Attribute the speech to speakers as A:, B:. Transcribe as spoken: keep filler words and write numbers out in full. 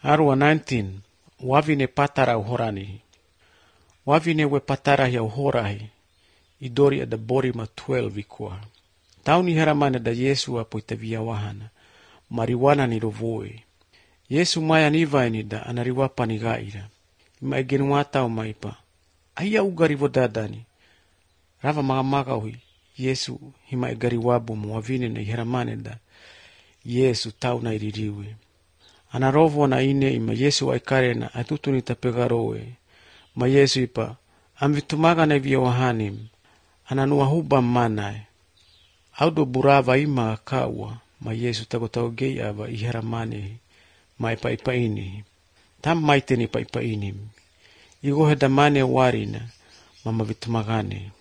A: Arua nineteen. Wavine patara uhorani. Wavine we patara ya uhorahi. Idori ada borima twelve ikua. Tauni heramane da Yesu apoitavia wahana. Mariwana ni rovoe. Yesu maya nivaini da anariwapa ni gaira. Ima egenuata o maipa. Aya ugari vodadani. Rava magamaka hui. Yesu hima egariwabu mwavine na heramane da. Yesu tau na iririwe. Anarovo na ine ima Yesu aikare na atutu nitapegarowe. Ma Yesu ipa. Amvitumaga na vya wahanim. Ananua huba manae. Audo burava ima kawa. Ma Yesu tagotagogei ava iharamane. Ma ipa ipa ini. Tam maite ni ipa ipa inim. Igo hedamane warina. Mama vitumagane.